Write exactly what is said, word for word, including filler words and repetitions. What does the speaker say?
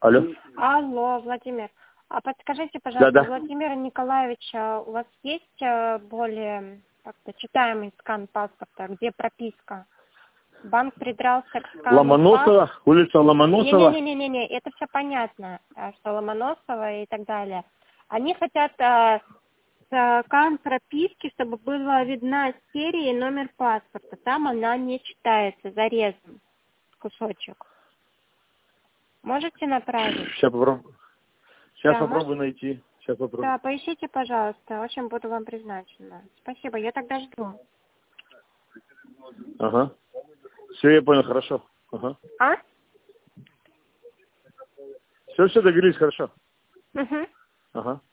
Алло. Алло, Владимир. А подскажите, пожалуйста, Да, да. Владимир Николаевич, а у вас есть а, более как-то читаемый скан паспорта, где прописка? Банк придрался к скану Ломоносова, паспорта. улица Ломоносова. Не-не-не-не-не, это все понятно, а, что Ломоносова и так далее. Они хотят а, скан прописки, чтобы была видна серия и номер паспорта. Там она не читается, зарезан кусочек. Можете направить? Сейчас попробую. Сейчас Да, попробую может- найти. Сейчас попробую. Да, поищите, пожалуйста. Очень буду вам признательна. Спасибо, я тогда жду. Ага. Все, я понял, хорошо. Ага. А? Все, все, договорились, хорошо. Угу. Ага.